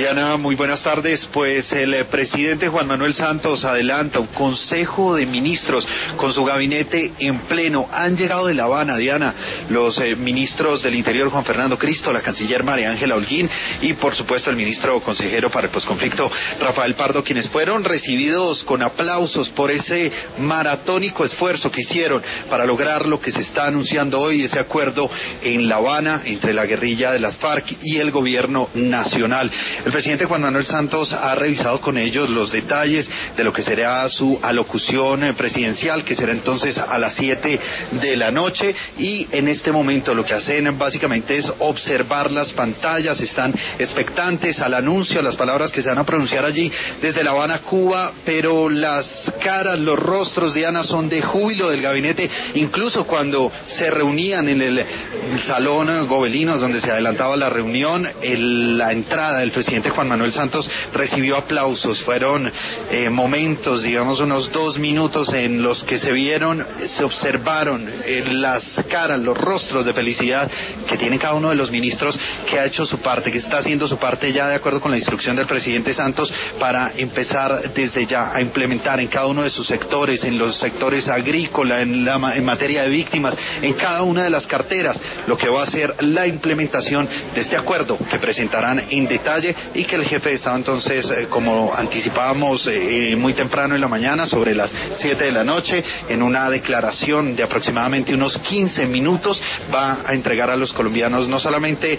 Diana, muy buenas tardes. Pues el presidente Juan Manuel Santos adelanta un consejo de ministros con su gabinete en pleno. Han llegado de La Habana, Diana, los ministros del Interior Juan Fernando Cristo, la canciller María Ángela Holguín y por supuesto el ministro consejero para el posconflicto Rafael Pardo, quienes fueron recibidos con aplausos por ese maratónico esfuerzo que hicieron para lograr lo que se está anunciando hoy, ese acuerdo en La Habana entre la guerrilla de las FARC y el gobierno nacional. El presidente Juan Manuel Santos ha revisado con ellos los detalles de lo que será su alocución presidencial, que será entonces a las 7 de la noche, y en este momento lo que hacen básicamente es observar las pantallas, están expectantes al anuncio, a las palabras que se van a pronunciar allí desde La Habana, Cuba, pero las caras, los rostros, Diana, son de júbilo del gabinete. Incluso cuando se reunían en el salón Gobelinos, donde se adelantaba la reunión, la entrada del presidente Juan Manuel Santos recibió aplausos. Fueron momentos, digamos unos 2 minutos en los que se observaron las caras, los rostros de felicidad que tiene cada uno de los ministros, que ha hecho su parte, que está haciendo su parte ya de acuerdo con la instrucción del presidente Santos para empezar desde ya a implementar en cada uno de sus sectores, en los sectores agrícola, en materia de víctimas, en cada una de las carteras, lo que va a ser la implementación de este acuerdo que presentarán en detalle y que el jefe de Estado entonces, como anticipábamos muy temprano en la mañana, sobre las 7 de la noche, en una declaración de aproximadamente unos 15 minutos, va a entregar a los colombianos no solamente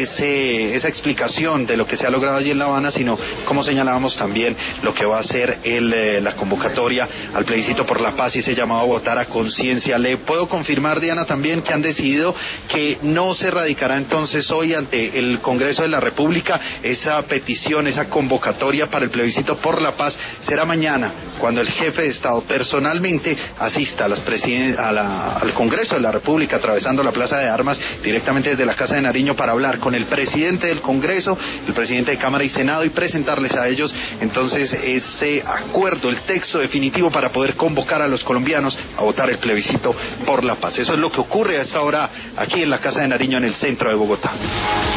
esa explicación de lo que se ha logrado allí en La Habana, sino, como señalábamos, también lo que va a ser la convocatoria al plebiscito por la paz y ese llamado a votar a conciencia. Le puedo confirmar, Diana, también que han decidido que no se radicará entonces hoy ante el Congreso de la República esa petición, esa convocatoria para el plebiscito por la paz. Será mañana cuando el jefe de Estado personalmente asista al Congreso de la República, atravesando la Plaza de Armas directamente desde la Casa de Nariño, para hablar con el presidente del Congreso, el presidente de Cámara y Senado, y presentarles a ellos entonces ese acuerdo, el texto definitivo para poder convocar a los colombianos a votar el plebiscito por la paz. Eso es lo que ocurre a esta hora aquí en la Casa de Nariño, en el centro de Bogotá.